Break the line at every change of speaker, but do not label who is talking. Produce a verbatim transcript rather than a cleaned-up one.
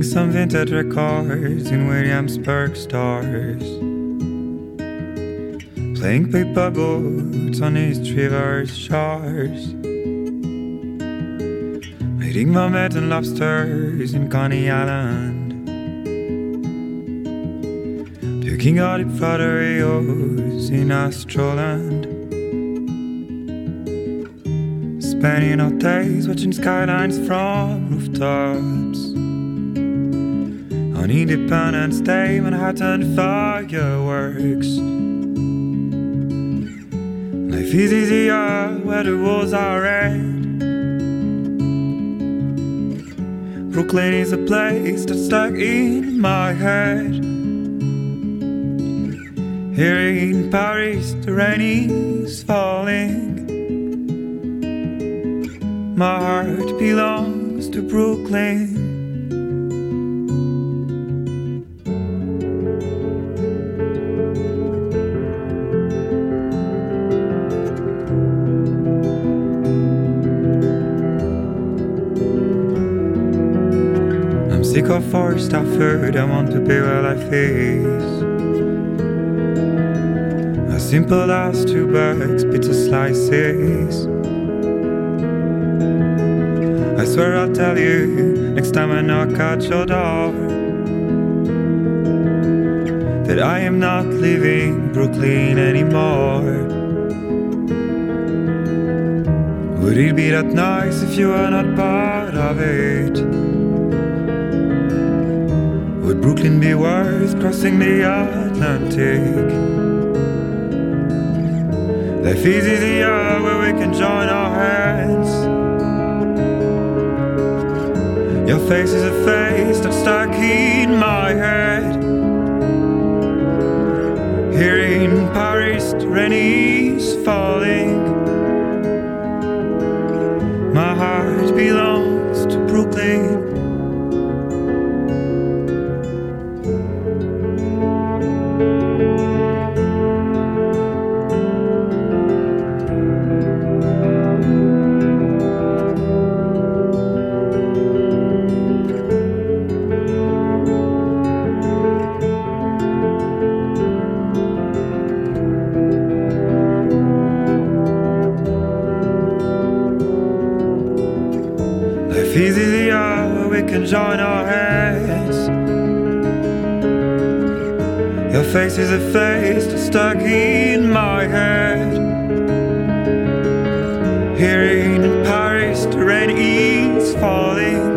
some vintage records in Williamsburg stores, playing paper boats on East River's shores, eating mermaids and lobsters in Coney Island, puking out at Frodeриos in Astroland, spending our days watching skylines from rooftops on Independence Day, Manhattan fireworks. Life is easier where the walls are red. Brooklyn is a place that's stuck in my head. Here in Paris the rain is falling. My heart belongs to Brooklyn. I'm sick of forced effort, I want to be where life is. As simple as two bags, pizza slices. I swear I'll tell you next time I knock at your door that I am not leaving Brooklyn anymore. Would it be that nice if you were not part of it? Would Brooklyn be worth crossing the Atlantic? Life is easier where we can join our hands. Your face is a face that's stuck in my head. Here in Paris the rain is falling. My heart belongs to Brooklyn. Life is easier where we can join our heads. Your face is a face that's stuck in my head. Here in Paris the rain is falling.